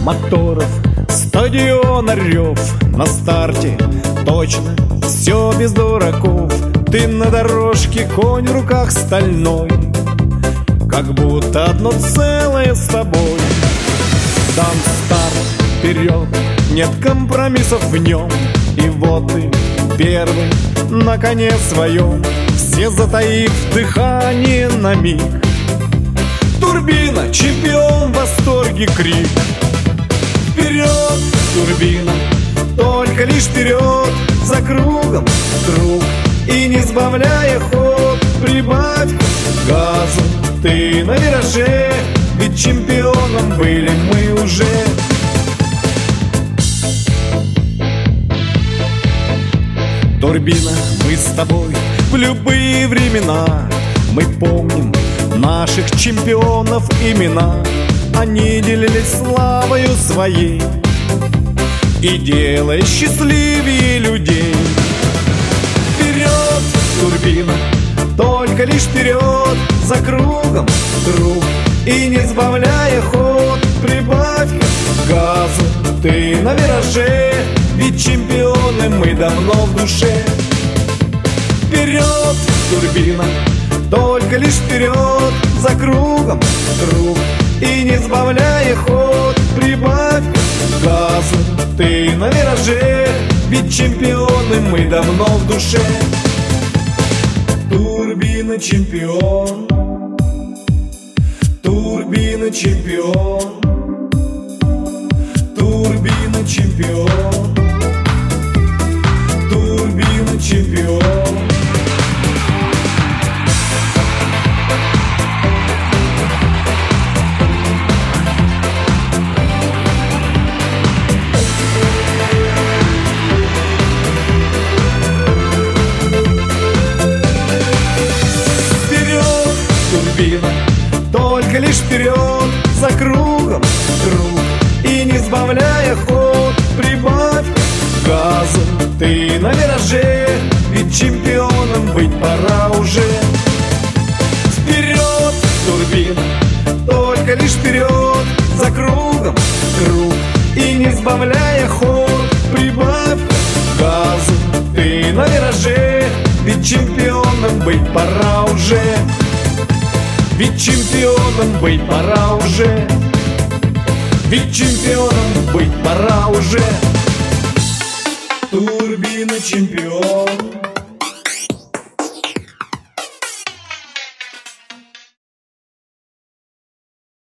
моторов, стадиона рев. На старте точно все без дураков. Ты на дорожке, конь в руках стальной, как будто одно целое с тобой. Там старт, вперед, нет компромиссов в нем. И вот ты первый на коне своем, все затаив дыхание на миг. Турбина, чемпион, в восторге крик. Вперед, турбина, только лишь вперед, за кругом круг. И не сбавляя ход, прибавь газу, ты на вираже, ведь чемпионом были мы уже. Турбина, мы с тобой в любые времена, мы помним наших чемпионов имена. Они делились славою своей и делая счастливее людей. Вперед, турбина, только лишь вперед, за кругом круг. И не сбавляя ход, прибавь газу, ты на вираже, ведь чемпионы мы давно в душе. Вперед, турбина, только лишь вперед, за кругом круг. И не сбавляя ход, прибавь газу, ты на вираже, ведь чемпионы мы давно в душе. Турбина чемпион, турбина чемпион, турбина чемпион, турбина чемпион. Турбина, только лишь вперед, за кругом круг. И не сбавляя ход, прибавь газу, ты на вираже, ведь чемпионом быть пора уже. Вперед, турбина, только лишь вперед, за кругом круг. И не сбавляя ход, прибавь газу, ты на вираже, ведь чемпионом быть пора уже. Ведь чемпионом быть пора уже, ведь чемпионом быть пора уже. Турбина чемпион.